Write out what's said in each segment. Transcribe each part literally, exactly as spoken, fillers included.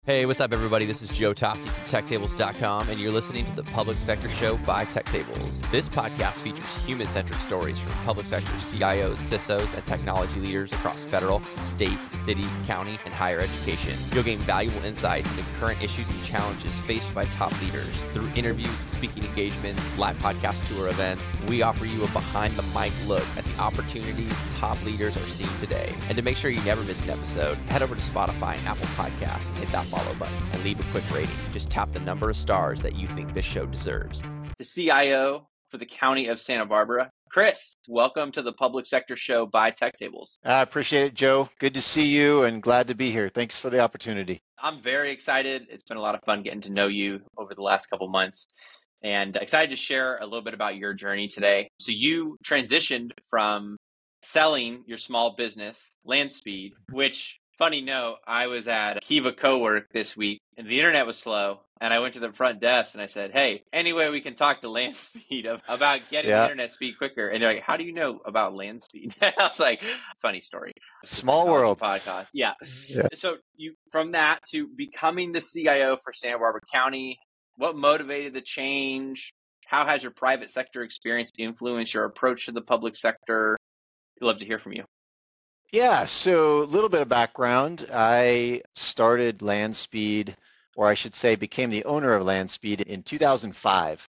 Hey, what's up, everybody? This is Joe Tossi from tech tables dot com, and you're listening to the Public Sector Show by Tech Tables. This podcast features human-centric stories from public sector C I Os, C I S Os, and technology leaders across federal, state, city, county, and higher education. You'll gain valuable insights into current issues and challenges faced by top leaders. Through interviews, speaking engagements, live podcast tour events, we offer you a behind-the-mic look at the opportunities top leaders are seeing today. And to make sure you never miss an episode, head over to Spotify and Apple Podcasts and hit that follow button and leave a quick rating. Just tap the number of stars that you think this show deserves. The C I O for the County of Santa Barbara, Chris, welcome to the Public Sector Show by Tech Tables. I appreciate it, Joe. Good to see you and glad to be here. Thanks for the opportunity. I'm very excited. It's been a lot of fun getting to know you over the last couple months and excited to share a little bit about your journey today. So you transitioned from selling your small business, Landspeed, which, funny note, I was at Kiva Cowork this week and the internet was slow. And I went to the front desk and I said, hey, any way we can talk to Landspeed about getting yeah. internet speed quicker? And they're like, how do you know about Landspeed? I was like, funny story. Small world. Podcast. Yeah. yeah. So you from that to becoming the C I O for Santa Barbara County, what motivated the change? How has your private sector experience influenced your approach to the public sector? I'd love to hear from you. Yeah, so a little bit of background. I started Landspeed, or I should say became the owner of Landspeed in two thousand five.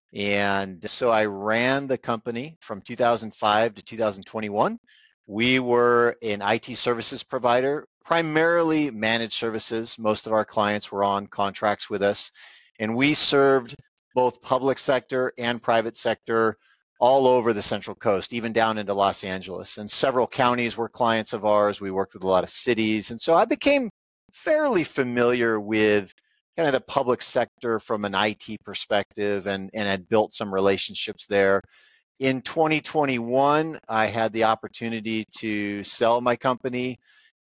And so I ran the company from two thousand five to two thousand twenty-one. We were an I T services provider, primarily managed services. Most of our clients were on contracts with us. And we served both public sector and private sector all over the Central Coast, even down into Los Angeles. And several counties were clients of ours. We worked with a lot of cities. And so I became fairly familiar with kind of the public sector from an I T perspective and, and had built some relationships there. In twenty twenty-one, I had the opportunity to sell my company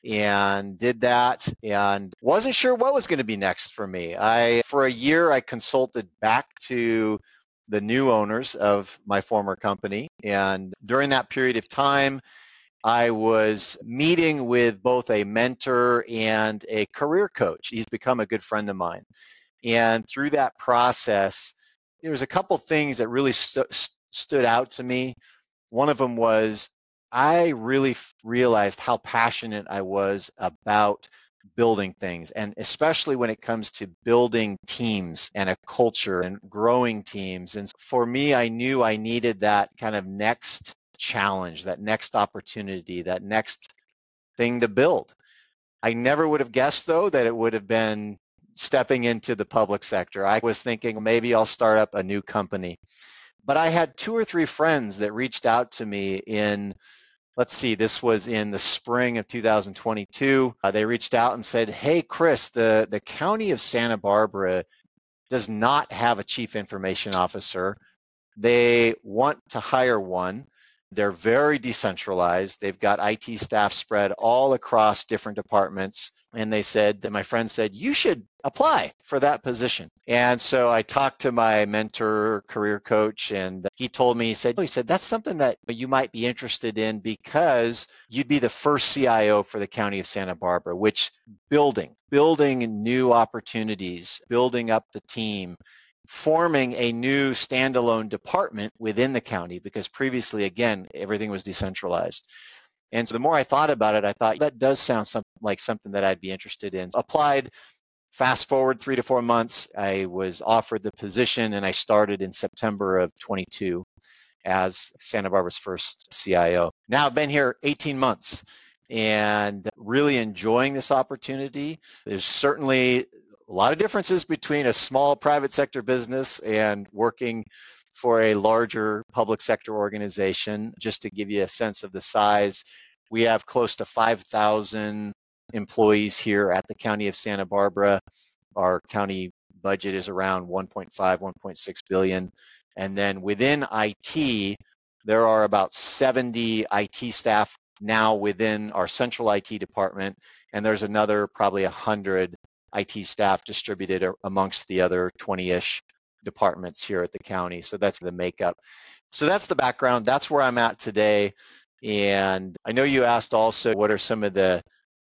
and did that and wasn't sure what was going to be next for me. I, for a year, I consulted back to the new owners of my former company. And during that period of time, I was meeting with both a mentor and a career coach. He's become a good friend of mine. And through that process, there was a couple things that really st- stood out to me. One of them was I really f- realized how passionate I was about building things, and especially when it comes to building teams and a culture and growing teams. And for me, I knew I needed that kind of next challenge, that next opportunity, that next thing to build. I never would have guessed, though, that it would have been stepping into the public sector. I was thinking maybe I'll start up a new company. But I had two or three friends that reached out to me in Let's see, this was in the spring of two thousand twenty-two. Uh, they reached out and said, hey, Chris, the, the county of Santa Barbara does not have a chief information officer. They want to hire one. They're very decentralized. They've got I T staff spread all across different departments. And they said that my friend said, you should apply for that position. And so I talked to my mentor, career coach, and he told me, he said, he said, that's something that you might be interested in because you'd be the first C I O for the county of Santa Barbara, which building, building new opportunities, building up the team, forming a new standalone department within the county, because previously, again, everything was decentralized. And so the more I thought about it, I thought that does sound something like something that I'd be interested in. Applied, fast forward three to four months, I was offered the position and I started in September of twenty-two as Santa Barbara's first C I O. Now I've been here eighteen months and really enjoying this opportunity. There's certainly a lot of differences between a small private sector business and working for a larger public sector organization. Just to give you a sense of the size, we have close to five thousand employees here at the County of Santa Barbara. Our county budget is around one point five, one point six billion. And then within I T, there are about seventy I T staff now within our central I T department, and there's another probably one hundred I T staff distributed amongst the other twenty-ish departments here at the county. So that's the makeup. So that's the background. That's where I'm at today. And I know you asked also, what are some of the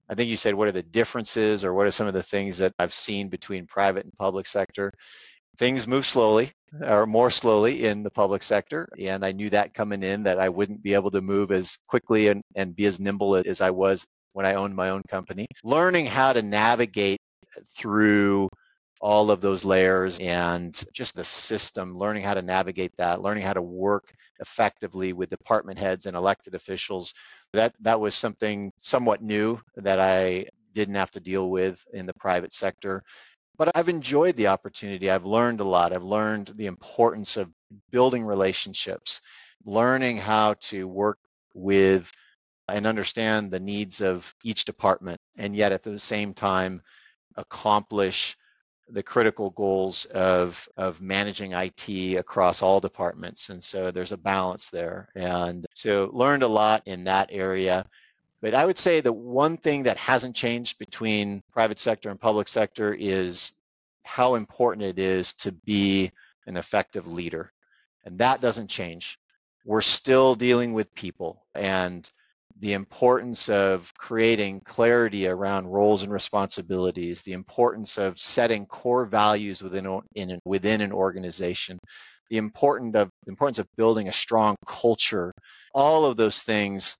I think you said, what are the differences or what are some of the things that I've seen between private and public sector? Things move slowly or more slowly in the public sector. And I knew that coming in, that I wouldn't be able to move as quickly and, and be as nimble as I was when I owned my own company. Learning how to navigate through all of those layers and just the system, learning how to navigate that, learning how to work effectively with department heads and elected officials. That that was something somewhat new that I didn't have to deal with in the private sector. But I've enjoyed the opportunity. I've learned a lot. I've learned the importance of building relationships, learning how to work with and understand the needs of each department, and yet at the same time accomplish the critical goals of of managing I T across all departments. And so there's a balance there. And so learned a lot in that area. But I would say the one thing that hasn't changed between private sector and public sector is how important it is to be an effective leader. And that doesn't change. We're still dealing with people, and the importance of creating clarity around roles and responsibilities, the importance of setting core values within in, within an organization, the important of the importance of building a strong culture. All of those things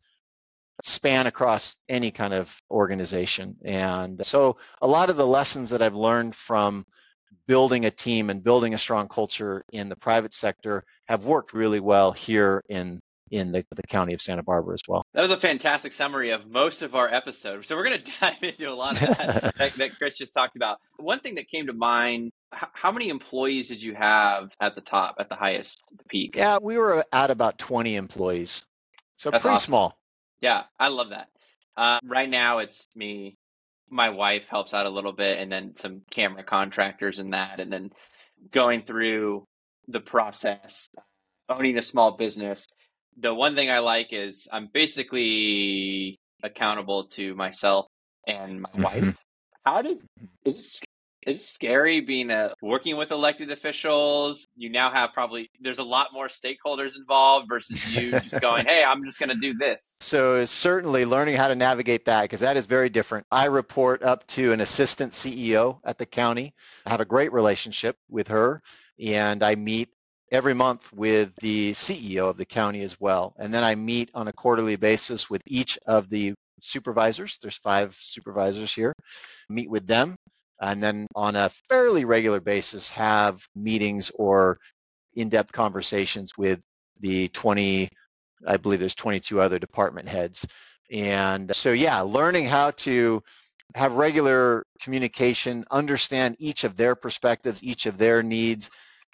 span across any kind of organization. And so a lot of the lessons that I've learned from building a team and building a strong culture in the private sector have worked really well here in in the, the county of Santa Barbara as well. That was a fantastic summary of most of our episodes. So we're going to dive into a lot of that, that that Chris just talked about. One thing that came to mind, h- how many employees did you have at the top, at the highest, the peak? Yeah, we were at about twenty employees. So That's pretty awesome. small. Yeah, I love that. Uh, right now it's me, my wife helps out a little bit, and then some camera contractors and that, and then going through the process, owning a small business. The one thing I like is I'm basically accountable to myself and my Mm-hmm. wife. How did is it, is it scary being a working with elected officials? You now have probably there's a lot more stakeholders involved versus you just going, hey, I'm just going to do this. So certainly learning how to navigate that, because that is very different. I report up to an assistant C E O at the county. I have a great relationship with her, and I meet every month with the C E O of the county as well. And then I meet on a quarterly basis with each of the supervisors. There's five supervisors here. Meet with them, and then on a fairly regular basis have meetings or in-depth conversations with the twenty, I believe there's twenty-two other department heads. And so, yeah, learning how to have regular communication, understand each of their perspectives, each of their needs,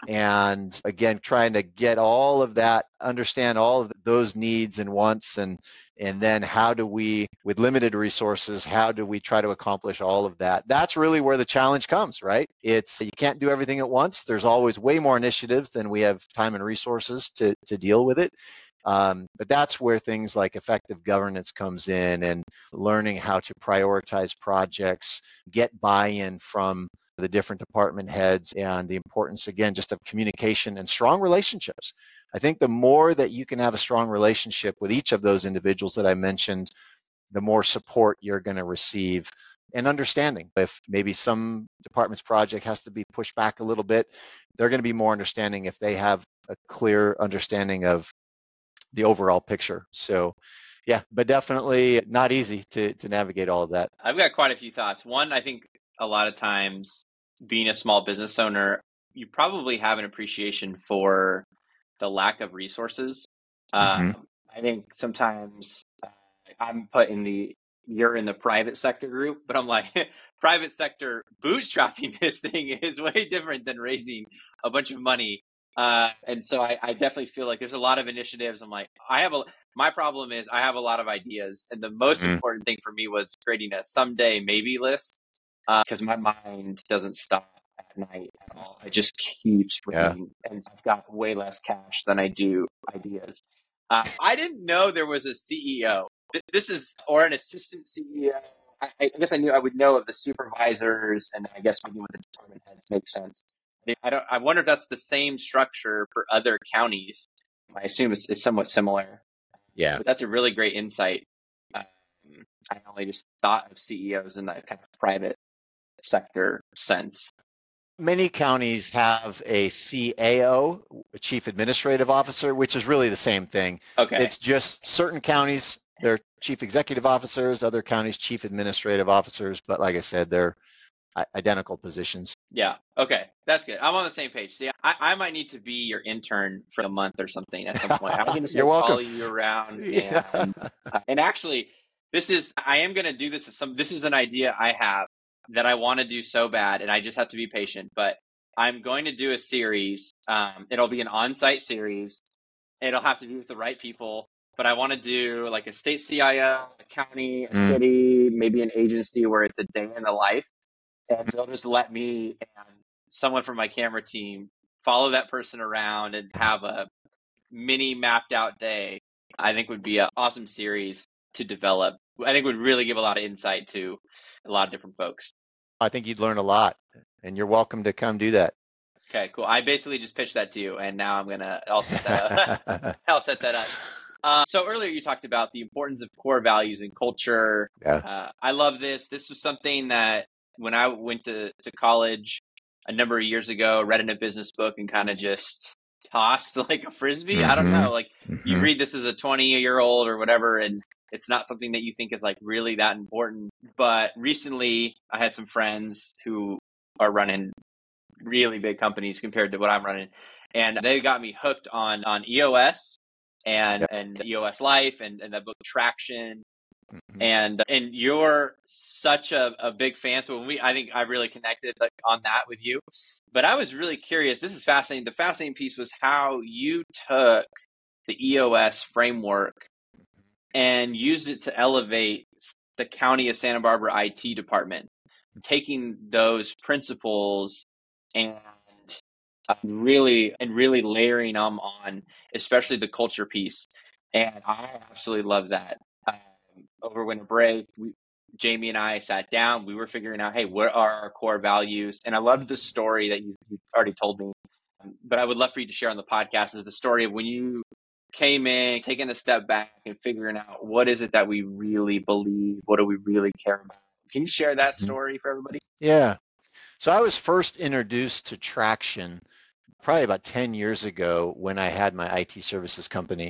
and again, trying to get all of that, understand all of those needs and wants, and and then how do we, with limited resources, how do we try to accomplish all of that? That's really where the challenge comes, right? It's you can't do everything at once. There's always way more initiatives than we have time and resources to to deal with it. Um, but that's where things like effective governance comes in, and learning how to prioritize projects, get buy-in from the different department heads, and the importance, again, just of communication and strong relationships. I think the more that you can have a strong relationship with each of those individuals that I mentioned, the more support you're going to receive, and understanding. If maybe some department's project has to be pushed back a little bit, they're going to be more understanding if they have a clear understanding of the overall picture. So yeah, but definitely not easy to to navigate all of that. I've got quite a few thoughts. One, I think a lot of times being a small business owner, you probably have an appreciation for the lack of resources. Mm-hmm. Um, I think sometimes uh, I'm put in the you're in the private sector group, but I'm like, private sector bootstrapping this thing is way different than raising a bunch of money. Uh, and so I, I definitely feel like there's a lot of initiatives. I'm like, I have a, my problem is I have a lot of ideas. And the most Mm-hmm. important thing for me was creating a someday maybe list, because uh, my mind doesn't stop at night at all. It just keeps running. Yeah. And I've got way less cash than I do ideas. Uh, I didn't know there was a C E O. This is, or an assistant C E O. I, I guess I knew I would know of the supervisors, and I guess maybe with the department heads makes sense. I don't. I wonder if that's the same structure for other counties. I assume it's, it's somewhat similar. Yeah, but that's a really great insight. Um, I only just thought of C E Os in that kind of private sector sense. Many counties have a C A O, a Chief Administrative Officer, which is really the same thing. Okay. It's just certain counties, they're Chief Executive Officers, other counties, Chief Administrative Officers. But like I said, they're identical positions. Yeah. Okay. That's good. I'm on the same page. See, I, I might need to be your intern for a month or something at some point. I'm going to You're welcome. follow you around. Yeah. And, uh, and actually, this is, I am going to do this. As some, this is an idea I have that I want to do so bad, and I just have to be patient. But I'm going to do a series. Um, it'll be an on-site series. It'll have to be with the right people. But I want to do like a state C I O, a county, a Mm. city, maybe an agency where it's a day in the life. And they'll just let me and someone from my camera team follow that person around and have a mini mapped out day. I think would be an awesome series to develop. I think would really give a lot of insight to a lot of different folks. I think you'd learn a lot, and you're welcome to come do that. Okay, cool. I basically just pitched that to you, and now I'm gonna I'll set that up. I'll set that up. Um, so earlier you talked about the importance of core values and culture. Yeah. Uh, I love this. This was something that when I went to, to college a number of years ago, read in a business book and kind of just tossed like a Frisbee. Mm-hmm. I don't know. Like Mm-hmm. you read this as a twenty year old or whatever, and it's not something that you think is like really that important. But recently I had some friends who are running really big companies compared to what I'm running. And they got me hooked on, on E O S and, Yep. and E O S Life and, and the book Traction. Mm-hmm. And and you're such a, a big fan. So when we, I think I really connected like, on that with you. But I was really curious. This is fascinating. The fascinating piece was how you took the E O S framework and used it to elevate the County of Santa Barbara I T department, taking those principles and uh, really and really layering them on, especially the culture piece. And I absolutely love that. Um, over winter break, we, Jamie and I sat down. We were figuring out, hey, what are our core values? And I loved the story that you, you've already told me. Um, but I would love for you to share on the podcast is the story of when you came in, taking a step back and figuring out what is it that we really believe? What do we really care about? Can you share that story for everybody? Yeah. So I was first introduced to Traction probably about ten years ago when I had my I T services company.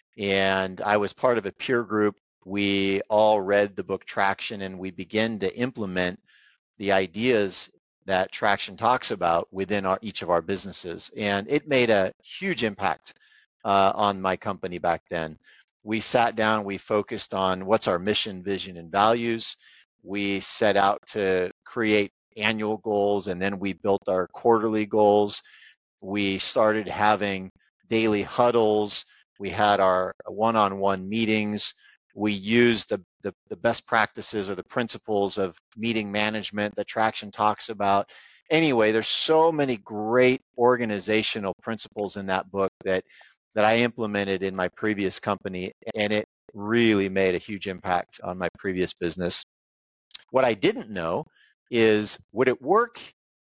And I was part of a peer group. We all read the book Traction, and we began to implement the ideas that Traction talks about within our, each of our businesses. And it made a huge impact uh, on my company back then. We sat down, we focused on what's our mission, vision, and values. We set out to create annual goals, and then we built our quarterly goals. We started having daily huddles. We had our one-on-one meetings. We used the, the, the best practices or the principles of meeting management that Traction talks about. Anyway, there's so many great organizational principles in that book that, that I implemented in my previous company, and it really made a huge impact on my previous business. What I didn't know is, would it work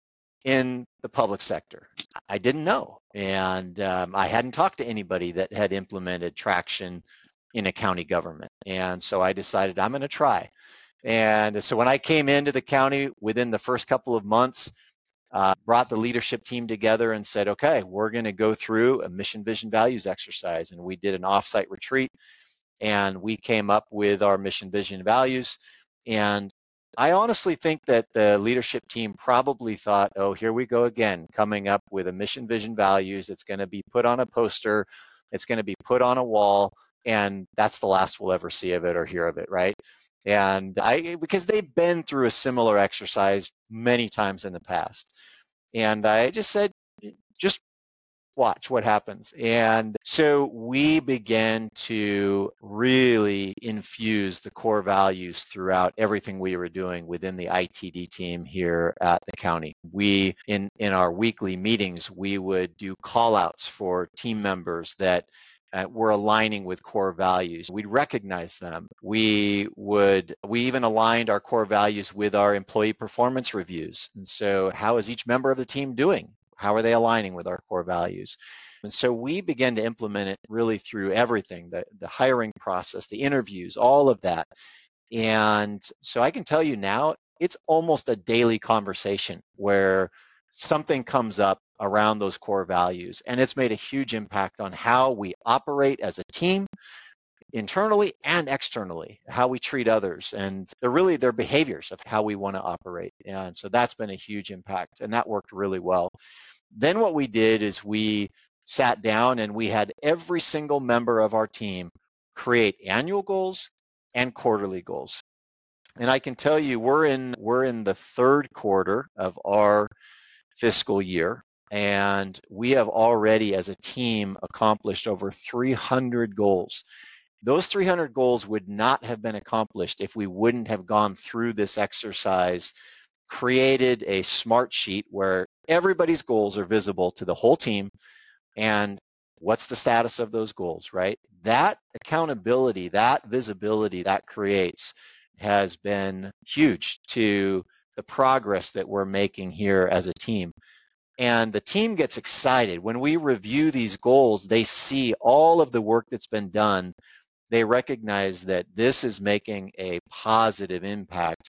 in the public sector? I didn't know. And um, I hadn't talked to anybody that had implemented Traction in a county government. And so I decided I'm going to try. And so when I came into the county within the first couple of months, uh, brought the leadership team together and said, okay, we're going to go through a mission, vision, values exercise. And we did an offsite retreat, and we came up with our mission, vision, values. And I honestly think that the leadership team probably thought, oh, here we go again, coming up with a mission, vision, values. It's going to be put on a poster. It's going to be put on a wall. And that's the last we'll ever see of it or hear of it, right? And I, because they've been through a similar exercise many times in the past. And I just said, just watch what happens. And so we began to really infuse the core values throughout everything we were doing within the I T D team here at the county. We, in, in our weekly meetings, we would do call outs for team members that Uh, we're aligning with core values. We'd recognize them. We would, we even aligned our core values with our employee performance reviews. And so how is each member of the team doing? How are they aligning with our core values? And so we began to implement it really through everything, the, the hiring process, the interviews, all of that. And so I can tell you now, it's almost a daily conversation where something comes up around those core values, and it's made a huge impact on how we operate as a team, internally and externally, how we treat others, and they're really their behaviors of how we want to operate. And so that's been a huge impact, and that worked really well. Then what we did is we sat down and we had every single member of our team create annual goals and quarterly goals. And I can tell you, we're in we're in the third quarter of our fiscal year, and we have already, as a team, accomplished over three hundred goals. Those three hundred goals would not have been accomplished if we wouldn't have gone through this exercise, created a smart sheet where everybody's goals are visible to the whole team, and what's the status of those goals, right? That accountability, that visibility that creates has been huge to the progress that we're making here as a team. And the team gets excited. When we review these goals, they see all of the work that's been done. They recognize that this is making a positive impact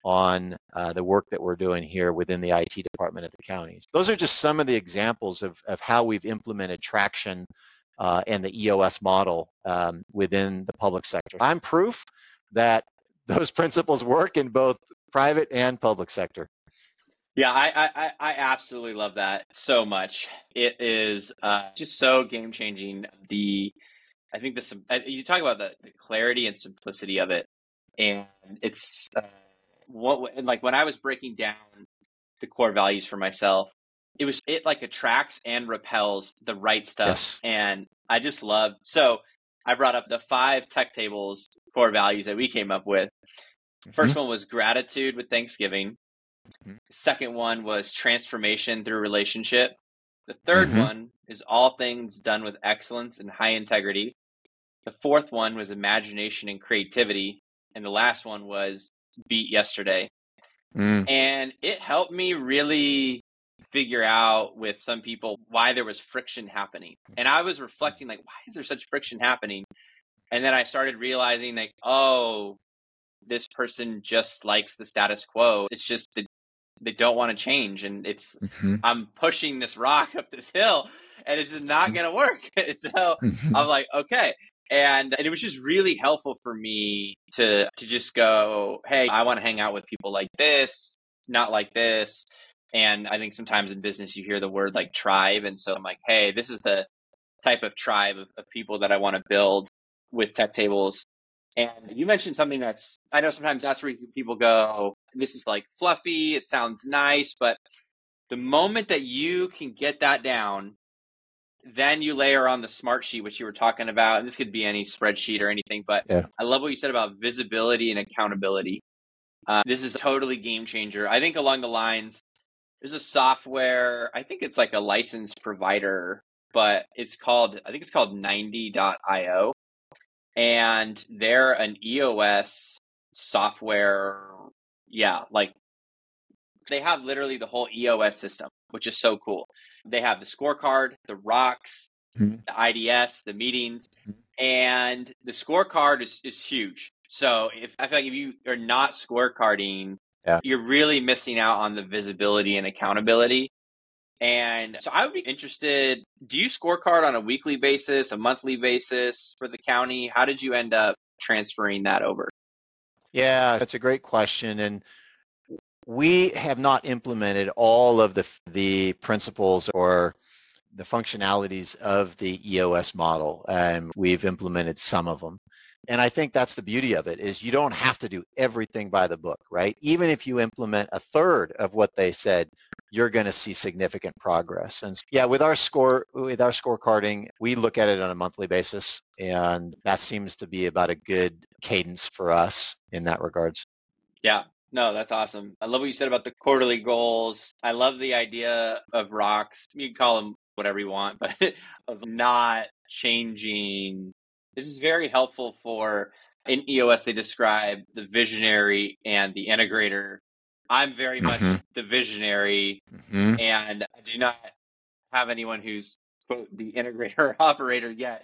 on uh, the work that we're doing here within the I T department of the counties. Those are just some of the examples of, of how we've implemented traction uh, and the E O S model um, within the public sector. I'm proof that those principles work in both private and public sector. Yeah, I, I, I absolutely love that so much. It is uh, just so game changing. The I think this you talk about the, the clarity and simplicity of it, and it's uh, what and like when I was breaking down the core values for myself, it was it like attracts and repels the right stuff, yes. And I just love. So I brought up the five Tech Tables core values that we came up with. First mm-hmm. one was gratitude with Thanksgiving. Mm-hmm. The second one was transformation through relationship. The third mm-hmm. one is all things done with excellence and high integrity. The fourth one was imagination and creativity. And the last one was beat yesterday. Mm. And it helped me really figure out with some people why there was friction happening. And I was reflecting, like, why is there such friction happening? And then I started realizing, like, oh, this person just likes the status quo. It's just that they don't want to change. And it's, mm-hmm. I'm pushing this rock up this hill and it's just not going to work. And so mm-hmm. I'm like, okay. And, and it was just really helpful for me to, to just go, hey, I want to hang out with people like this, not like this. And I think sometimes in business, you hear the word like tribe. And so I'm like, hey, this is the type of tribe of, of people that I want to build with Tech Tables. And you mentioned something that's, I know sometimes that's where people go, this is like fluffy, it sounds nice, but the moment that you can get that down, then you layer on the smart sheet, which you were talking about, and this could be any spreadsheet or anything, but yeah. I love what you said about visibility and accountability. Uh, this is a totally game changer. I think along the lines, there's a software, I think it's like a licensed provider, but it's called, I think it's called ninety dot io. And they're an E O S software. Yeah, like they have literally the whole E O S system, which is so cool. They have the scorecard, the rocks, mm-hmm. the I D S, the meetings, mm-hmm. and the scorecard is, is huge. So if I feel like if you are not scorecarding, yeah. you're really missing out on the visibility and accountability. And so I would be interested, do you scorecard on a weekly basis, a monthly basis for the county? How did you end up transferring that over? Yeah, that's a great question. And we have not implemented all of the, the principles or the functionalities of the E O S model. Um, we've implemented some of them. And I think that's the beauty of it, is you don't have to do everything by the book, right? Even if you implement a third of what they said, you're going to see significant progress. And yeah, with our score, with our scorecarding, we look at it on a monthly basis, and that seems to be about a good cadence for us in that regards. Yeah, no, that's awesome. I love what you said about the quarterly goals. I love the idea of rocks. You can call them whatever you want, but of not changing. This is very helpful for, in E O S, they describe the visionary and the integrator. I'm very much mm-hmm. the visionary, mm-hmm. and I do not have anyone who's, quote, the integrator or operator yet.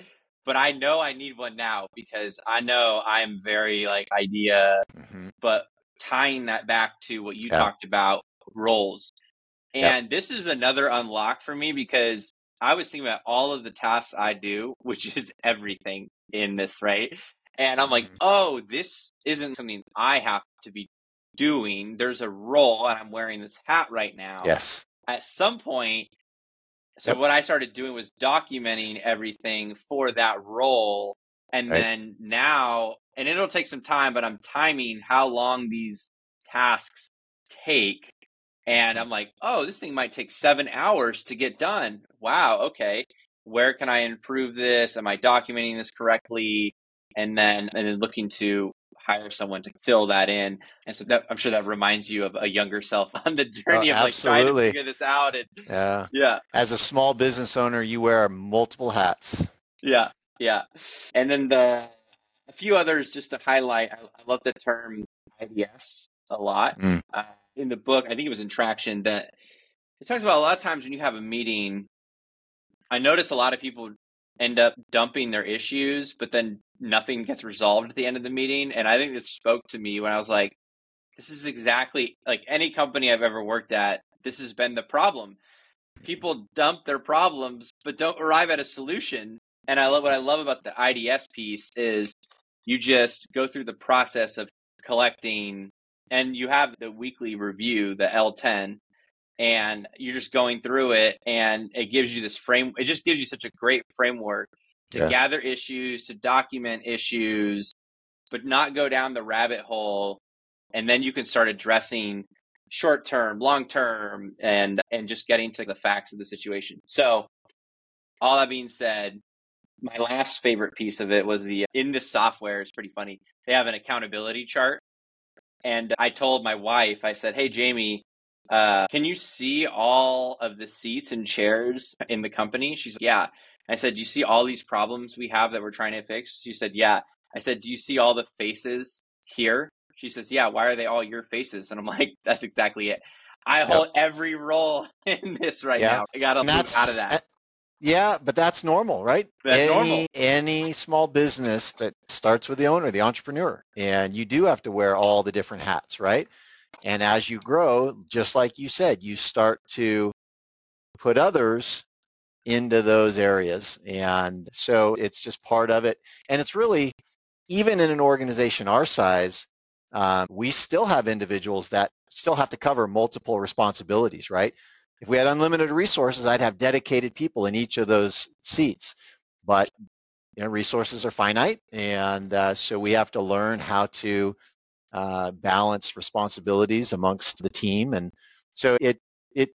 but I know I need one now because I know I'm very like idea, Mm-hmm. but tying that back to what you Yeah. talked about, roles. Yep. And this is another unlock for me because I was thinking about all of the tasks I do, which is everything in this, right? And I'm like, Mhm. oh, this isn't something I have to be doing. There's a role and I'm wearing this hat right now. Yes. At some point, so Yep. what I started doing was documenting everything for that role. And Right. then now, and it'll take some time, but I'm timing how long these tasks take. And I'm like, oh, this thing might take seven hours to get done. Wow, okay. Where can I improve this? Am I documenting this correctly? And then and then looking to hire someone to fill that in. And so that, I'm sure that reminds you of a younger self on the journey Oh, of like trying to absolutely. figure this out. And Yeah. yeah, As a small business owner, you wear multiple hats. yeah, yeah. And then the a few others just to highlight. I, I love the term I D S a lot. Mm. Uh, in the book, I think it was in Traction, that it talks about a lot of times when you have a meeting, I notice a lot of people end up dumping their issues, but then nothing gets resolved at the end of the meeting. And I think this spoke to me when I was like, this is exactly like any company I've ever worked at. This has been the problem. People dump their problems, but don't arrive at a solution. And I love what I love about the I D S piece is you just go through the process of collecting, and you have the weekly review, the L ten, and you're just going through it, and it gives you this frame. It just gives you such a great framework to Yeah. gather issues, to document issues, but not go down the rabbit hole. And then you can start addressing short term, long term, and and just getting to the facts of the situation. So all that being said, my last favorite piece of it was the in this software is pretty funny. They have an accountability chart. And I told my wife, I said, hey, Jamie, uh, can you see all of the seats and chairs in the company? She's like, yeah. I said, do you see all these problems we have that we're trying to fix? She said, yeah. I said, do you see all the faces here? She says, yeah. Why are they all your faces? And I'm like, that's exactly it. I Yep. hold every role in this right Yeah. now. I got to And move that's out of that. yeah, but that's normal, right? That's any, normal. Any small business that starts with the owner, the entrepreneur, and you do have to wear all the different hats, right? And as you grow, just like you said, you start to put others into those areas. And so it's just part of it. And it's really, even in an organization our size, um, we still have individuals that still have to cover multiple responsibilities, right? If we had unlimited resources, I'd have dedicated people in each of those seats. But you know, resources are finite, and uh, so we have to learn how to uh, balance responsibilities amongst the team. And so it it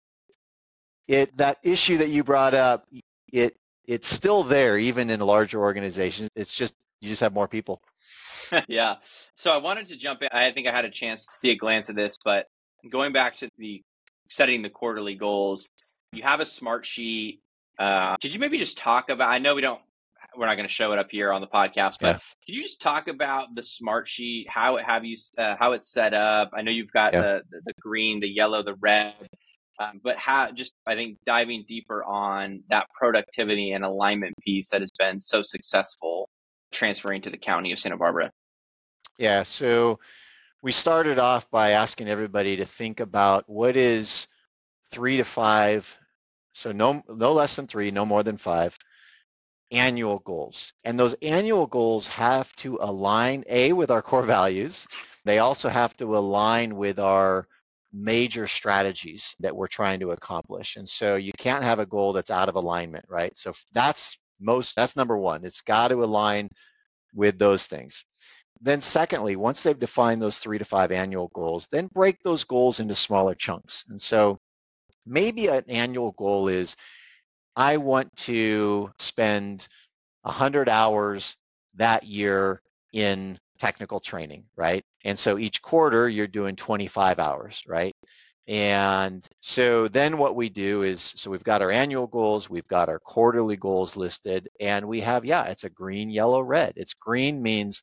it that issue that you brought up, it it's still there even in a larger organization. It's just you just have more people. Yeah. So I wanted to jump in. I think I had a chance to see a glance at this, but going back to the setting the quarterly goals, you have a smart sheet. Uh, could you maybe just talk about, I know we don't, we're not going to show it up here on the podcast, but Yeah. could you just talk about the smart sheet, how it have you, uh, how it's set up? I know you've got Yeah. the, the, the green, the yellow, the red, um, but how, just, I think diving deeper on that productivity and alignment piece that has been so successful transferring to the county of Santa Barbara. Yeah, so we started off by asking everybody to think about what is three to five, so no no less than three, no more than five annual goals. And those annual goals have to align, A, with our core values. They also have to align with our major strategies that we're trying to accomplish. And so you can't have a goal that's out of alignment, right? So that's most, that's number one. It's got to align with those things. Then secondly, once they've defined those three to five annual goals, then break those goals into smaller chunks. And so maybe an annual goal is, I want to spend one hundred hours that year in technical training, right? And so each quarter you're doing twenty-five hours, right? And so then what we do is, so we've got our annual goals, we've got our quarterly goals listed, and we have, yeah, it's a green, yellow, red. It's green means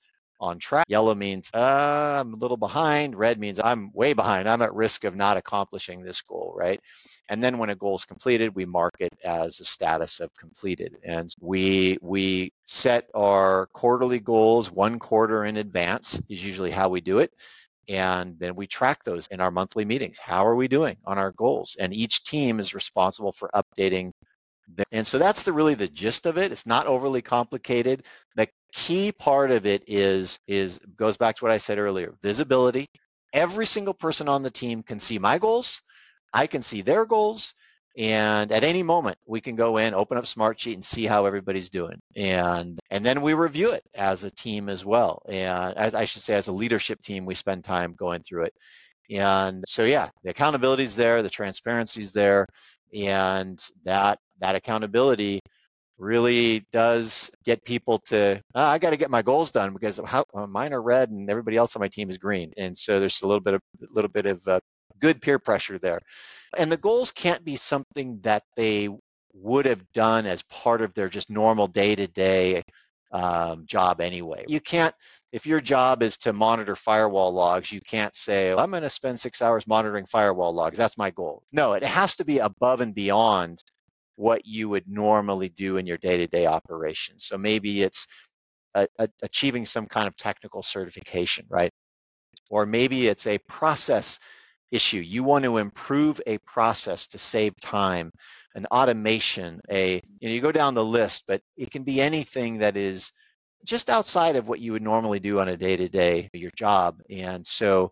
on track. Yellow means uh, I'm a little behind. Red means I'm way behind. I'm at risk of not accomplishing this goal, right? And then when a goal is completed, we mark it as a status of completed. And we we set our quarterly goals one quarter in advance is usually how we do it. And then we track those in our monthly meetings. How are we doing on our goals? And each team is responsible for updating them. And so that's the really the gist of it. It's not overly complicated. The key part of it is, is goes back to what I said earlier, visibility. Every single person on the team can see my goals. I can see their goals. And at any moment, we can go in, open up Smartsheet, and see how everybody's doing. And and then we review it as a team as well. And as I should say, as a leadership team, we spend time going through it. And so, yeah, the accountability is there, the transparency is there, and that that accountability really does get people to, oh, I got to get my goals done because how, well, mine are red and everybody else on my team is green. And so there's a little bit of a little bit of uh, good peer pressure there. And the goals can't be something that they would have done as part of their just normal day-to-day um, job anyway. You can't, if your job is to monitor firewall logs, you can't say, well, I'm going to spend six hours monitoring firewall logs. That's my goal. No, it has to be above and beyond what you would normally do in your day-to-day operations. So maybe it's a, a, achieving some kind of technical certification, right? Or maybe it's a process issue. You want to improve a process to save time, an automation, a, you know, you go down the list, but it can be anything that is just outside of what you would normally do on a day-to-day, your job. And so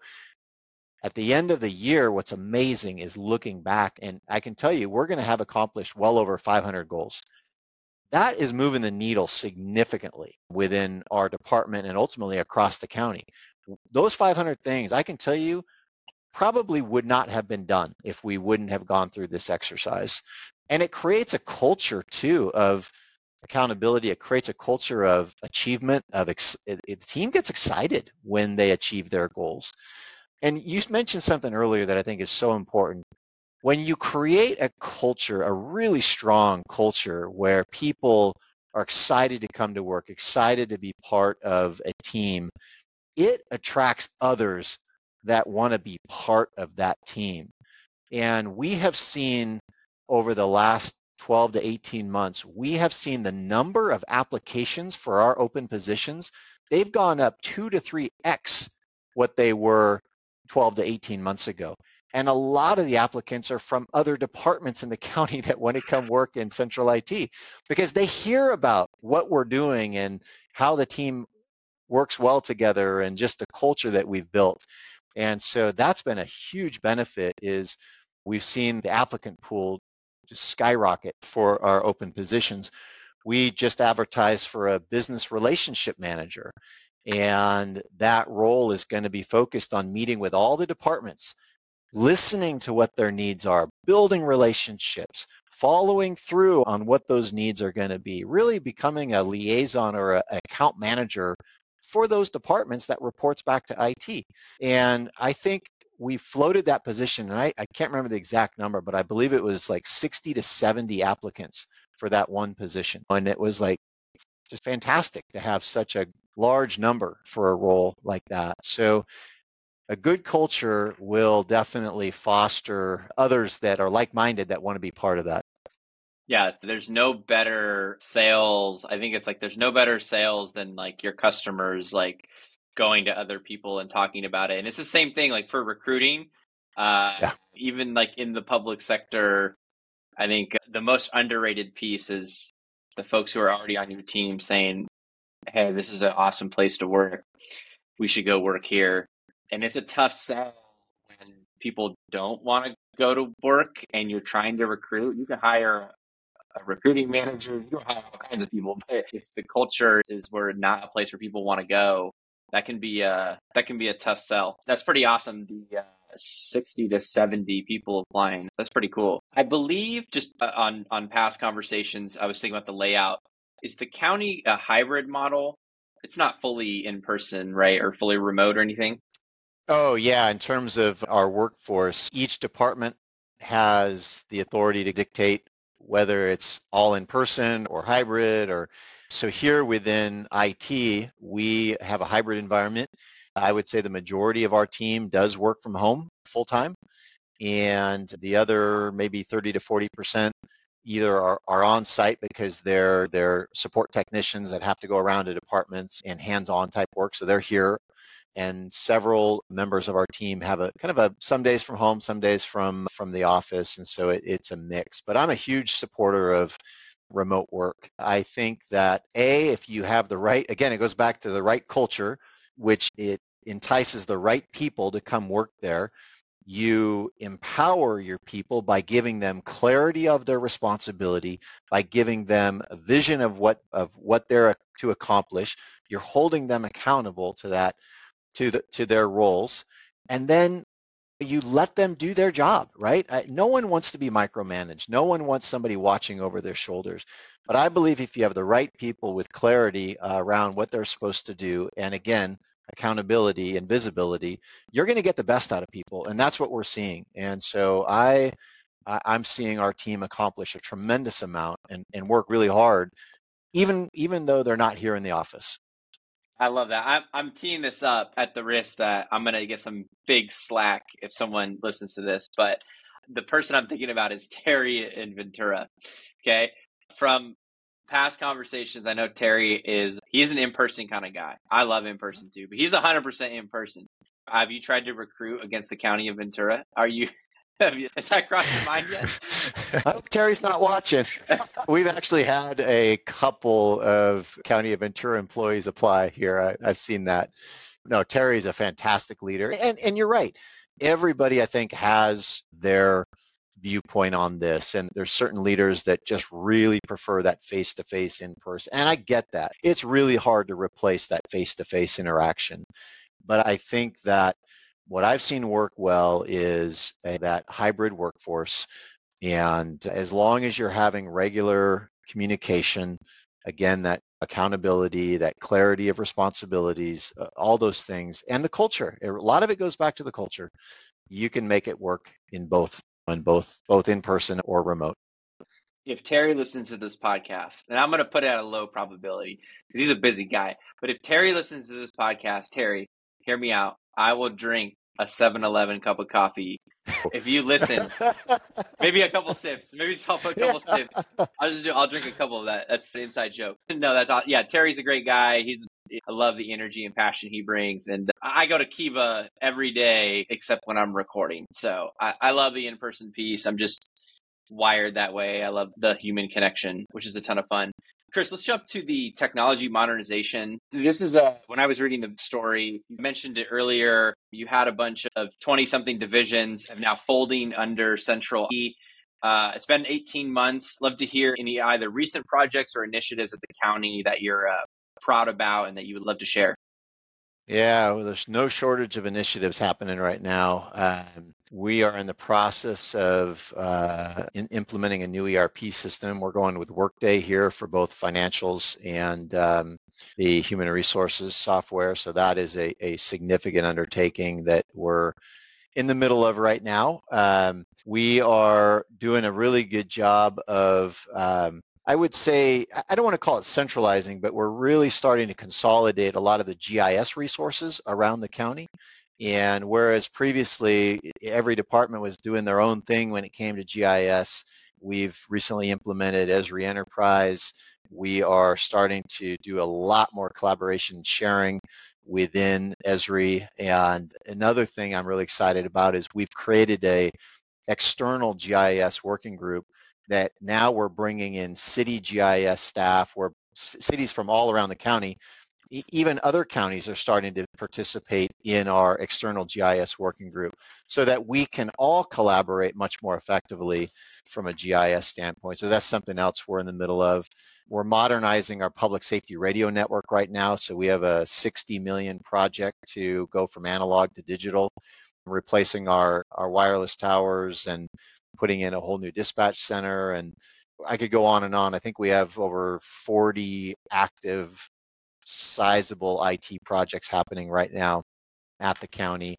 at the end of the year, what's amazing is looking back, and I can tell you, we're going to have accomplished well over five hundred goals. That is moving the needle significantly within our department and ultimately across the county. Those five hundred things, I can tell you, probably would not have been done if we wouldn't have gone through this exercise. And it creates a culture too of accountability. It creates a culture of achievement, of ex- it, it, the team gets excited when they achieve their goals. And you mentioned something earlier that I think is so important. When you create a culture, a really strong culture where people are excited to come to work, excited to be part of a team, it attracts others that want to be part of that team. And we have seen over the last twelve to eighteen months, we have seen the number of applications for our open positions, they've gone up two to three X what they were twelve to eighteen months ago. And a lot of the applicants are from other departments in the county that want to come work in central I T because they hear about what we're doing and how the team works well together and just the culture that we've built. And so that's been a huge benefit is we've seen the applicant pool just skyrocket for our open positions. We just advertised for a business relationship manager, and that role is going to be focused on meeting with all the departments, listening to what their needs are, building relationships, following through on what those needs are going to be, really becoming a liaison or an account manager for those departments that reports back to I T. And I think we floated that position, and I, I can't remember the exact number, but I believe it was like sixty to seventy applicants for that one position. And it was like just fantastic to have such a large number for a role like that. So a good culture will definitely foster others that are like-minded that want to be part of that. Yeah, there's no better sales. I think it's like there's no better sales than like your customers like going to other people and talking about it. And it's the same thing like for recruiting. Uh, yeah. Even like in the public sector, I think the most underrated piece is the folks who are already on your team saying, hey, this is an awesome place to work. We should go work here. And it's a tough sell when people don't want to go to work and you're trying to recruit. You can hire a recruiting manager, you can hire all kinds of people. But if the culture is where not a place where people want to go, that can be a, that can be a tough sell. That's pretty awesome. The uh, sixty to seventy people applying. That's pretty cool. I believe just uh, on, on past conversations, I was thinking about the layout. Is the county a hybrid model? It's not fully in person, right? Or fully remote or anything? Oh, yeah. In terms of our workforce, each department has the authority to dictate whether it's all in person or hybrid, or So here within I T, we have a hybrid environment. I would say the majority of our team does work from home full time, and the other maybe thirty to forty percent either are, are on site because they're they're support technicians that have to go around to departments and hands-on type work. So they're here, and several members of our team have a kind of a some days from home, some days from from the office, and so it, it's a mix. But I'm a huge supporter of remote work. I think that A, if you have the right, again, it goes back to the right culture, which it entices the right people to come work there. You empower your people by giving them clarity of their responsibility, by giving them a vision of what of what they're to accomplish. You're holding them accountable to that, to the to their roles, and then you let them do their job, right? No one wants to be micromanaged. No one wants somebody watching over their shoulders. But I believe if you have the right people with clarity uh, around what they're supposed to do, and again, accountability and visibility, you're going to get the best out of people, and that's what we're seeing. And so I, I'm seeing our team accomplish a tremendous amount and, and work really hard, even even though they're not here in the office. I love that. I'm, I'm teeing this up at the risk that I'm going to get some big slack if someone listens to this, but the person I'm thinking about is Terry in Ventura. Okay. From past conversations, I know Terry is, he's an in-person kind of guy. I love in-person too, but he's one hundred percent in-person. Have you tried to recruit against the county of Ventura? Are you, have you, has that crossed your mind yet? I hope Terry's not watching. We've actually had a couple of County of Ventura employees apply here. I, I've seen that. No, Terry's a fantastic leader. And, and you're right. Everybody, I think, has their viewpoint on this. And there's certain leaders that just really prefer that face-to-face in person. And I get that. It's really hard to replace that face-to-face interaction. But I think that what I've seen work well is that hybrid workforce. And as long as you're having regular communication, again, that accountability, that clarity of responsibilities, uh, all those things, and the culture, a lot of it goes back to the culture. You can make it work in both, on both, both in person or remote. If Terry listens to this podcast, and I'm going to put it at a low probability because he's a busy guy, but if Terry listens to this podcast, Terry, hear me out. I will drink a seven eleven cup of coffee. If you listen, maybe a couple sips, maybe just I'll put a couple yeah. sips. I'll just do, I'll drink a couple of that. That's the inside joke. No, that's all. Yeah. Terry's a great guy. He's, I love the energy and passion he brings. And I go to Kiva every day, except when I'm recording. So I, I love the in-person piece. I'm just wired that way. I love the human connection, which is a ton of fun. Chris, let's jump to the technology modernization. This is a, when I was reading the story, you mentioned it earlier, you had a bunch of twenty-something divisions have now folding under Central E. Uh, it's been eighteen months. Love to hear any either recent projects or initiatives at the county that you're uh, proud about and that you would love to share. Yeah, well, there's no shortage of initiatives happening right now. Um, we are in the process of uh, in implementing a new E R P system. We're going with Workday here for both financials and um, the human resources software. So that is a, a significant undertaking that we're in the middle of right now. Um, we are doing a really good job of um, I would say, I don't want to call it centralizing, but we're really starting to consolidate a lot of the G I S resources around the county. And whereas previously every department was doing their own thing when it came to G I S, we've recently implemented Esri Enterprise. We are starting to do a lot more collaboration and sharing within Esri. And another thing I'm really excited about is we've created a external G I S working group that now we're bringing in city G I S staff, where cities from all around the county, even other counties are starting to participate in our external G I S working group so that we can all collaborate much more effectively from a G I S standpoint. So that's something else we're in the middle of. We're modernizing our public safety radio network right now. So we have a sixty million project to go from analog to digital, replacing our, our wireless towers and putting in a whole new dispatch center. And I could go on and on. I think we have over forty active, sizable I T projects happening right now at the county.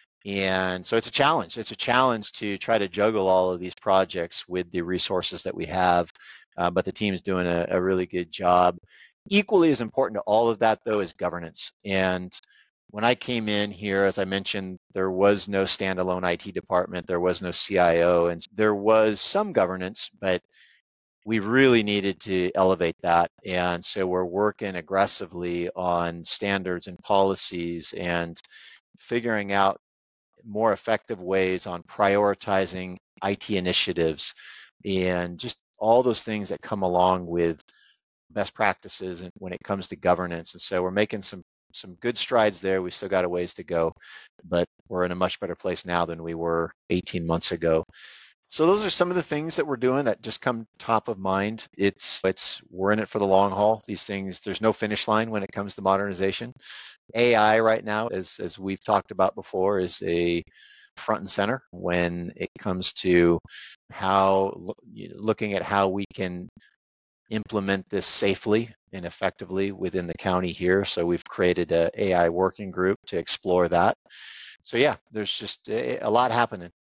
And so it's a challenge. It's a challenge to try to juggle all of these projects with the resources that we have. Uh, but the team's doing a, a really good job. Equally as important to all of that, though, is governance. And when I came in here, as I mentioned, there was no standalone I T department, there was no C I O, and there was some governance, but we really needed to elevate that. And so we're working aggressively on standards and policies and figuring out more effective ways on prioritizing I T initiatives and just all those things that come along with best practices and when it comes to governance. And so we're making some some good strides there. We've still got a ways to go, but we're in a much better place now than we were eighteen months ago. So those are some of the things that we're doing that just come top of mind. It's it's we're in it for the long haul. These things, there's no finish line when it comes to modernization. A I right now, as as we've talked about before, is a front and center when it comes to how looking at how we can implement this safely and effectively within the county here. So we've created a A I working group to explore that. So yeah, there's just a, a lot happening.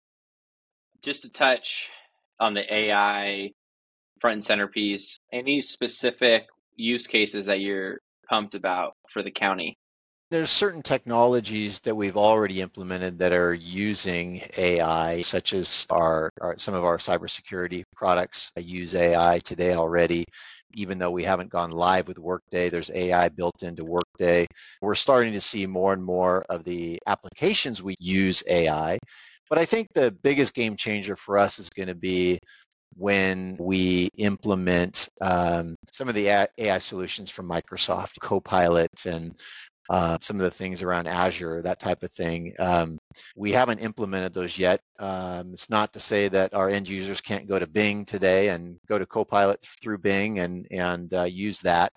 Just to touch on the A I front and center piece, any specific use cases that you're pumped about for the county? There's certain technologies that we've already implemented that are using A I, such as our, our some of our cybersecurity products use A I today already. Even though we haven't gone live with Workday, there's A I built into Workday. We're starting to see more and more of the applications we use A I. But I think the biggest game changer for us is going to be when we implement um, some of the A I solutions from Microsoft, Copilot, and uh, some of the things around Azure, that type of thing. Um, we haven't implemented those yet. Um, it's not to say that our end users can't go to Bing today and go to Copilot through Bing and, and uh, use that.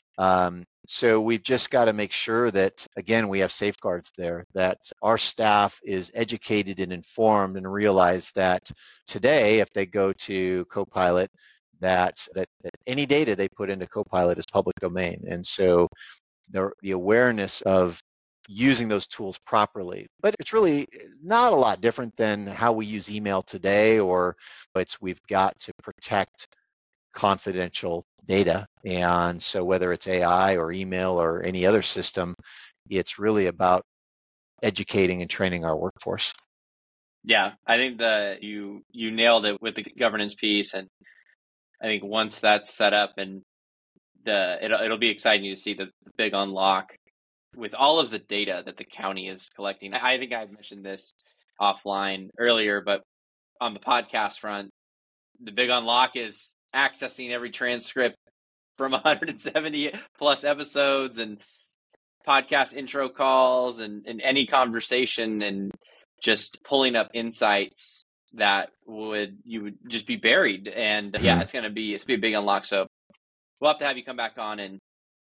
Um, so we've just got to make sure that, again, we have safeguards there, that our staff is educated and informed and realize that today, if they go to Copilot, that, that, that any data they put into Copilot is public domain. And so the, the awareness of using those tools properly. But it's really not a lot different than how we use email today, or it's we've got to protect confidential data. And so whether it's A I or email or any other system, it's really about educating and training our workforce. Yeah, I think that you you nailed it with the governance piece, and I think once that's set up, and the it'll it'll be exciting to see the, the big unlock with all of the data that the county is collecting. I think I mentioned this offline earlier, but on the podcast front, the big unlock is accessing every transcript from one hundred seventy plus episodes and podcast intro calls and, and any conversation, and just pulling up insights that would you would just be buried. And mm-hmm. yeah, it's gonna be it's gonna be a big unlock. So we'll have to have you come back on in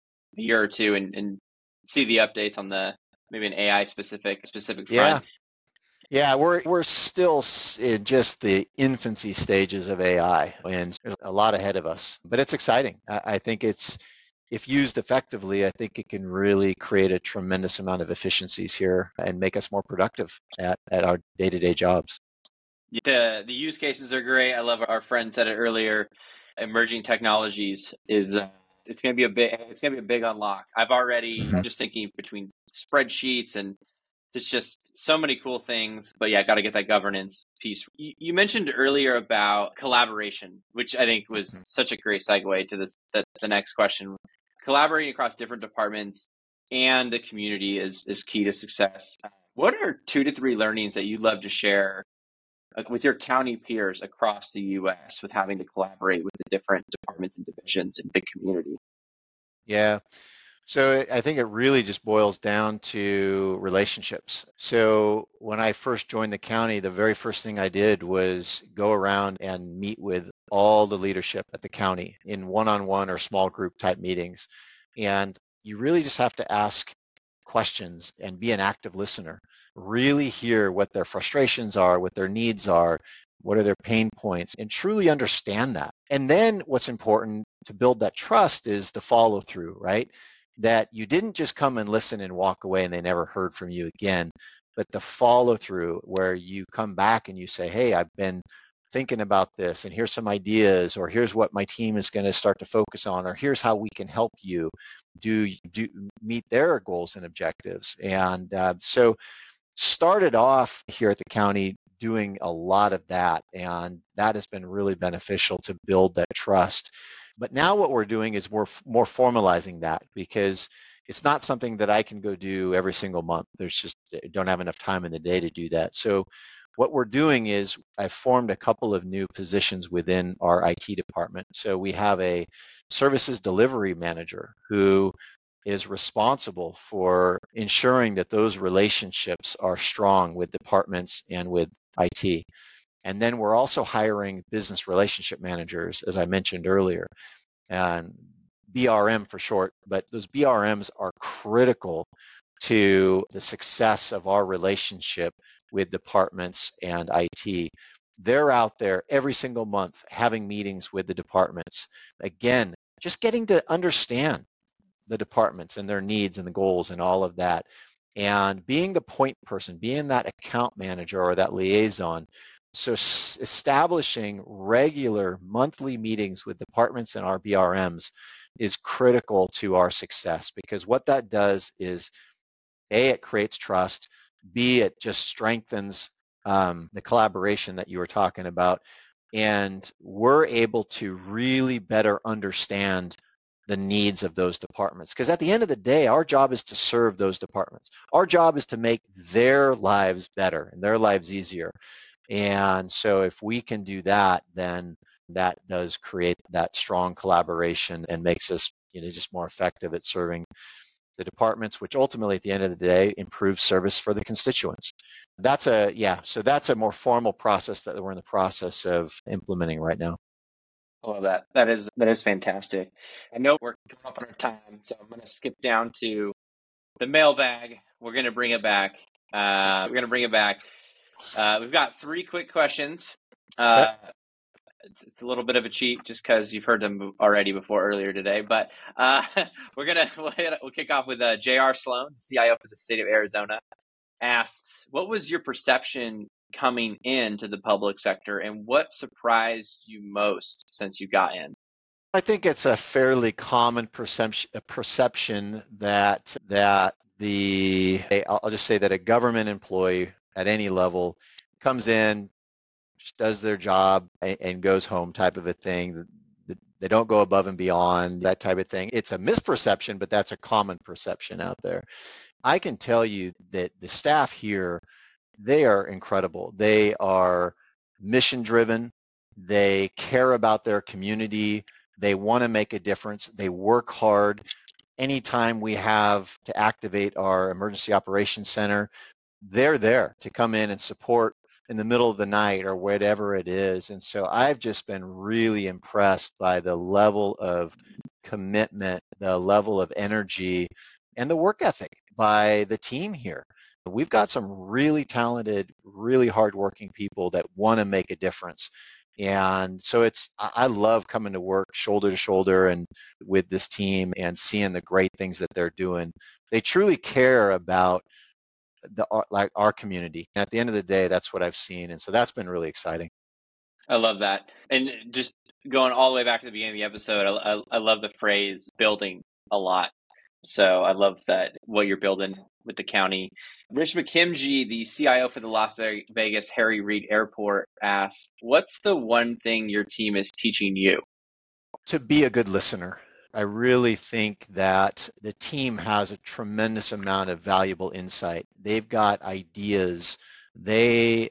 a year or two and, and see the updates on the maybe an A I specific specific front. Yeah. Yeah, we're we're still in just the infancy stages of A I, and there's a lot ahead of us. But it's exciting. I, I think it's, if used effectively, I think it can really create a tremendous amount of efficiencies here and make us more productive at, at our day-to-day jobs. The the use cases are great. I love our friend said it earlier. Emerging technologies is uh, it's going to be a big it's going to be a big unlock. I've already mm-hmm. just thinking between spreadsheets and it's just so many cool things. But yeah, got to get that governance piece. You, you mentioned earlier about collaboration, which I think was mm-hmm. such a great segue to this the, the next question. Collaborating across different departments and the community is is key to success. What are two to three learnings that you'd love to share like, with your county peers across the U S with having to collaborate with the different departments and divisions in the community? Yeah. So I think it really just boils down to relationships. So when I first joined the county, the very first thing I did was go around and meet with all the leadership at the county in one-on-one or small group type meetings. And you really just have to ask questions and be an active listener. Really hear what their frustrations are, what their needs are, what are their pain points, and truly understand that. And then what's important to build that trust is the follow through, right? That you didn't just come and listen and walk away and they never heard from you again, but the follow through where you come back and you say, hey, I've been thinking about this, and here's some ideas, or here's what my team is going to start to focus on, or here's how we can help you do, do meet their goals and objectives. And uh, so started off here at the county doing a lot of that, and that has been really beneficial to build that trust. But now what we're doing is we're more formalizing that, because it's not something that I can go do every single month. There's just, I don't have enough time in the day to do that. So what we're doing is I've formed a couple of new positions within our I T department. So we have a services delivery manager who is responsible for ensuring that those relationships are strong with departments and with I T. And then we're also hiring business relationship managers, as I mentioned earlier, and B R M for short, but those B R Ms are critical to the success of our relationship with departments and I T. They're out there every single month having meetings with the departments. Again, just getting to understand the departments and their needs and the goals and all of that. And being the point person, being that account manager or that liaison. So establishing regular monthly meetings with departments and our B R Ms is critical to our success, because what that does is, A, it creates trust, B, it just strengthens um, the collaboration that you were talking about, and we're able to really better understand the needs of those departments. Because at the end of the day, our job is to serve those departments. Our job is to make their lives better and their lives easier. And so if we can do that, then that does create that strong collaboration and makes us, you know, just more effective at serving the departments, which ultimately at the end of the day improves service for the constituents. That's a, yeah, so that's a more formal process that we're in the process of implementing right now. I love that. That is that is fantastic. I know we're coming up on our time, so I'm going to skip down to the mailbag. We're going to bring it back. Uh, we're going to bring it back. Uh, we've got three quick questions. Uh, Yep. it's, it's a little bit of a cheat just because you've heard them already before earlier today. But uh, we're gonna we'll, we'll kick off with uh, J R Sloan, C I O for the state of Arizona, asks, "What was your perception coming into the public sector, and what surprised you most since you got in?" I think it's a fairly common perception perception that that the I'll just say that a government employee at any level comes in, just does their job and, and goes home, type of a thing. They don't go above and beyond, that type of thing. It's a misperception, but that's a common perception out there. I can tell you that the staff here, they are incredible. They are mission driven. They care about their community. They want to make a difference. They work hard. Anytime we have to activate our emergency operations center, they're there to come in and support in the middle of the night or whatever it is. And so I've just been really impressed by the level of commitment, the level of energy, and the work ethic by the team here. We've got some really talented, really hardworking people that want to make a difference. And so it's, I love coming to work shoulder to shoulder and with this team and seeing the great things that they're doing. They truly care about the like our community. And at the end of the day, that's what I've seen. And so that's been really exciting. I love that. And just going all the way back to the beginning of the episode, I, I, I love the phrase building a lot. So I love that what you're building with the county. Rich McKimji, the C I O for the Las Vegas Harry Reid Airport, asks, "What's the one thing your team is teaching you?" To be a good listener. I really think that the team has a tremendous amount of valuable insight. They've got ideas. They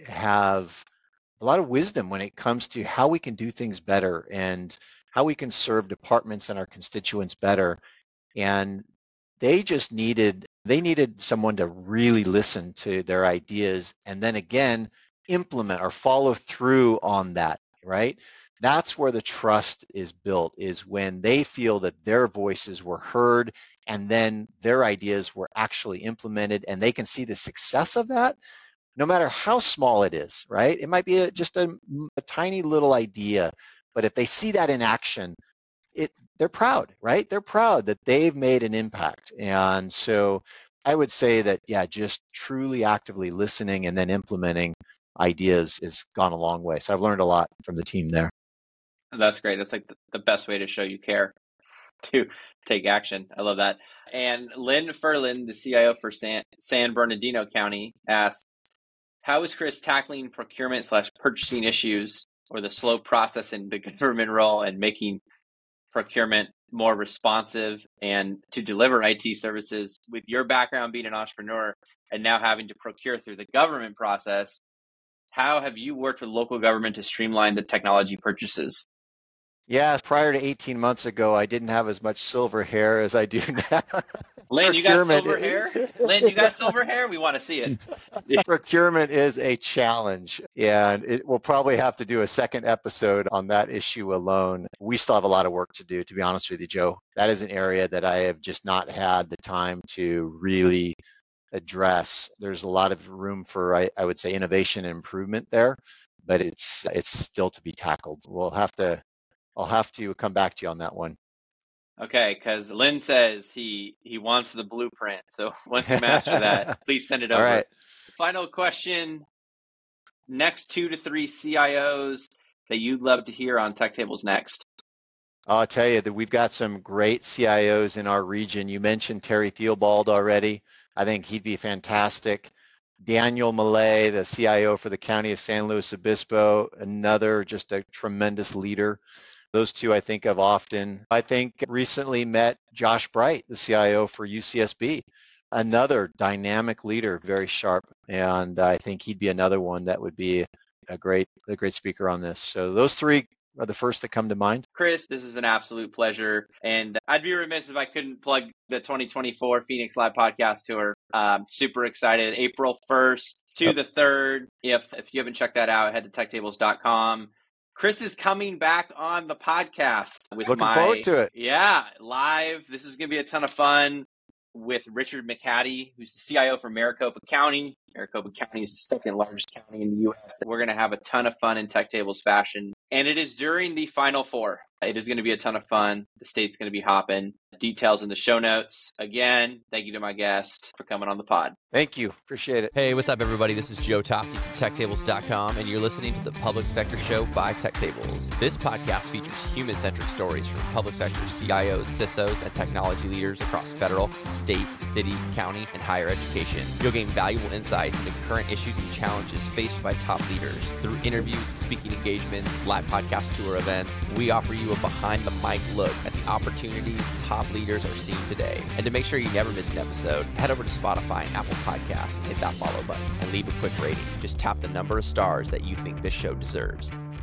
have a lot of wisdom when it comes to how we can do things better and how we can serve departments and our constituents better. And they just needed, they needed someone to really listen to their ideas and then again, implement or follow through on that, right? That's where the trust is built, is when they feel that their voices were heard and then their ideas were actually implemented and they can see the success of that, no matter how small it is, right? It might be a, just a, a tiny little idea, but if they see that in action, it they're proud, right? They're proud that they've made an impact. And so I would say that, yeah, just truly actively listening and then implementing ideas has gone a long way. So I've learned a lot from the team there. That's great. That's like the best way to show you care, to take action. I love that. And Lynn Ferlin, the C I O for San, San Bernardino County, asks, how is Chris tackling procurement slash purchasing issues or the slow process in the government role and making procurement more responsive and to deliver I T services? With your background being an entrepreneur and now having to procure through the government process, how have you worked with local government to streamline the technology purchases? Yeah, prior to eighteen months ago, I didn't have as much silver hair as I do now. Lynn, you got silver hair? Lynn, you got silver hair? We want to see it. Procurement is a challenge, and it, we'll probably have to do a second episode on that issue alone. We still have a lot of work to do, to be honest with you, Joe. That is an area that I have just not had the time to really address. There's a lot of room for, I, I would say, innovation and improvement there, but it's it's still to be tackled. We'll have to I'll have to come back to you on that one. Okay, because Lynn says he he wants the blueprint. So once you master that, please send it over. All right. Final question. Next two to three C I Os that you'd love to hear on Tech Tables Next. I'll tell you that we've got some great C I Os in our region. You mentioned Terry Theobald already. I think he'd be fantastic. Daniel Millay, the C I O for the County of San Luis Obispo, another just a tremendous leader. Those two I think of often. I think recently met Josh Bright, the C I O for U C S B, another dynamic leader, very sharp. And I think he'd be another one that would be a great, a great speaker on this. So those three are the first that come to mind. Chris, this is an absolute pleasure. And I'd be remiss if I couldn't plug the twenty twenty-four Phoenix Live Podcast Tour. Um, super excited. April first to yep. the third. If, if you haven't checked that out, head to tech tables dot com. Chris is coming back on the podcast. With Looking my, forward to it. Yeah, live. This is going to be a ton of fun with Richard McCaddy, who's the C I O for Maricopa County. Maricopa County is the second largest county in the U S. We're going to have a ton of fun in Tech Tables fashion. And it is during the Final Four. It is going to be a ton of fun. The state's going to be hopping. Details in the show notes. Again, thank you to my guest for coming on the pod. Thank you. Appreciate it. Hey, what's up, everybody? This is Joe Tossi from tech tables dot com, and you're listening to the Public Sector Show by Tech Tables. This podcast features human-centric stories from public sector C I Os, C I S Os, and technology leaders across federal, state, city, county, and higher education. You'll gain valuable insights into current issues and challenges faced by top leaders. Through interviews, speaking engagements, live podcast tour events, we offer you a behind-the-mic look at the opportunities top leaders are seeing today. And to make sure you never miss an episode, head over to Spotify and Apple Podcasts and hit that follow button and leave a quick rating. Just tap the number of stars that you think this show deserves.